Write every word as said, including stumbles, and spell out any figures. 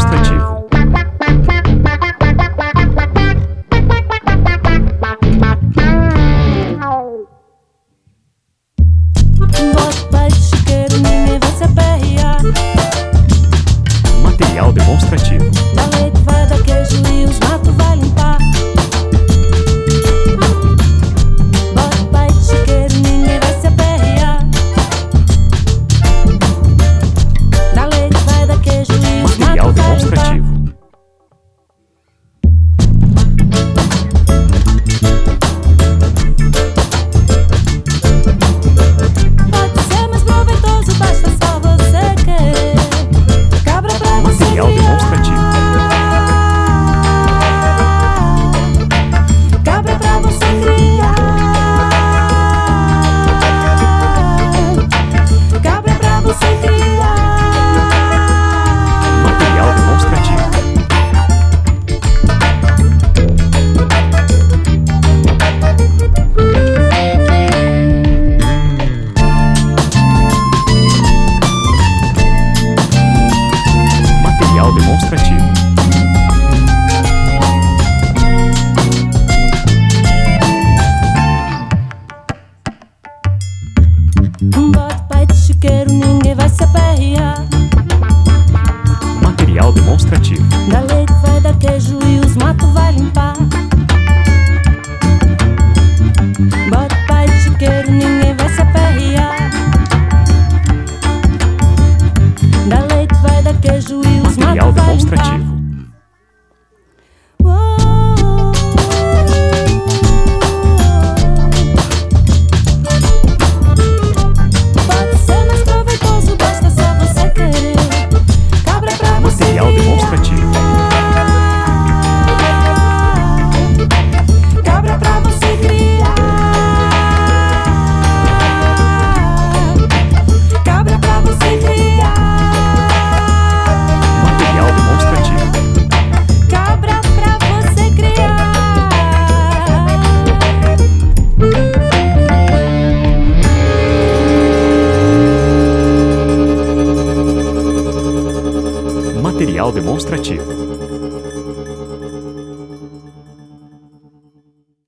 demonstrativo. Bota pai de chiqueiro, ninguém vai se aperrear. Material demonstrativo. Da leite vai dar queijo e os matos vai limpar. Bota pai de chiqueiro, ninguém vai se aperrear. Da leite vai dar queijo e os Material matos vai limpar. demonstrativo. Pode ser mais proveitoso, basta só você querer. Cabra pra você Material criar. demonstrativo. Cabra pra você criar. Cabra pra você criar. Material demonstrativo. Material demonstrativo. Bota pai de chiqueiro, ninguém vai se aperrear. Material demonstrativo. Da leite vai dar queijo e os matos vai limpar. Bota pai de chiqueiro, ninguém vai se aperrear. Da leite vai dar queijo e os Material matos vai demonstrativo. limpar. Uou. Pode ser mais proveitoso, basta só você querer. Cabra pra você Material criar. demonstrativo. Cabra pra você criar. Cabra pra você criar. Material demonstrativo. Cabra pra você criar. Material demonstrativo.